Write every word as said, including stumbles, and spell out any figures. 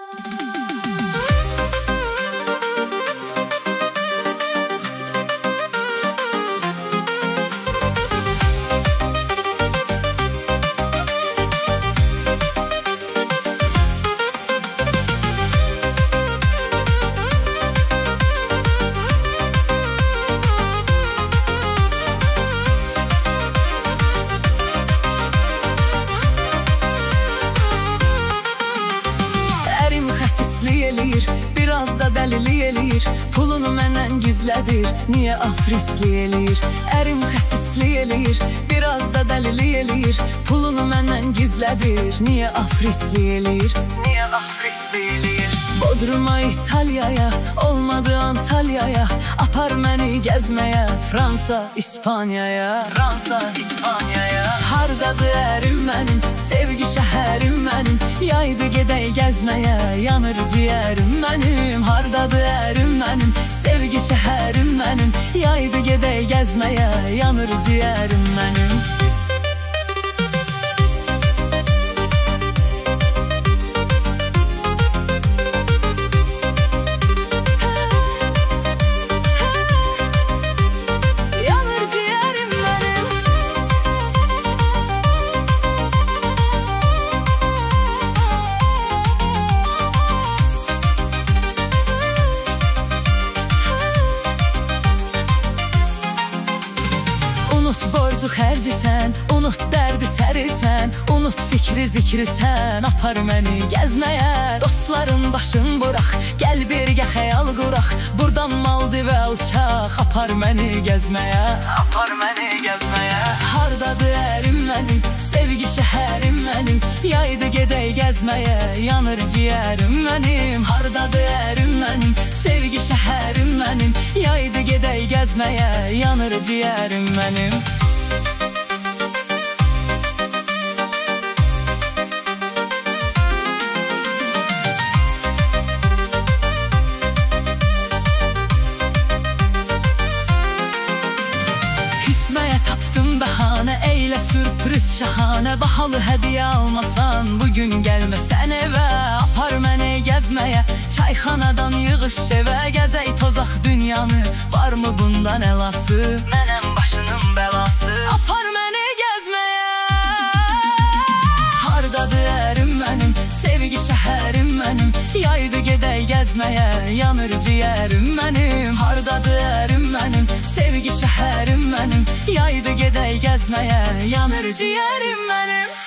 Eləyir, biraz da dəlili eləyir, pulunu məndən gizlədir, niyə afrisli eləyir? Ərim xəsisli eləyir, biraz da dəlili eləyir, pulunu məndən gizlədir, niyə afrisli eləyir? Niyə afrisli eləyir? Bodruma, İtalyaya, olmadı Antalyaya, apar məni gəzməyə, Fransa, İspaniyaya, Fransa, İspaniyaya. Hardadır ərim mənim, sevgi şəhərim mənim, yaydı gedək gəzməyə, yanır ciyərim mənim. Hardadır ərim mənim, sevgi şəhərim mənim, yaydı gedək gəzməyə, yanır ciyərim mənim. Unut borcu xərcisən, unut dərdi sərisən, unut fikri zikrisən, apar məni gəzməyə. Dostların başın buraq, gəl birgə xəyal quraq, buradan Maldivə uçaq, apar məni gəzməyə, apar məni gəzməyə. Hardadır ərim mənim, sevgi şəhərim mənim, yaydı gedək gəzməyə, yanır ciyərim mənim. Hardadır ərim mənim, sevgi şəhərim mənim, yaydı gedək gəzməyə, yanır ciyərim mənim. Küsməyə tapdım bəhanə, eylə sürpriz şahanə, bahalı hədiyə almasan, bugün gəlməsən evə. Apar məni gəzməyə, çayxanadan yığış evə, gəzək tozaq dünyanı, varmı bundan əlası? Mənəm başının bəlası. Apar məni gəzməyə. Hardadır ərim mənim, sevgi şəhərim mənim, yaydı gedək gəzməyə, yanır ciyərim mənim. Hardadır ərim mənim, sevgi şəhərim mənim, yaydı gedək gəzməyə, yanır ciyərim mənim.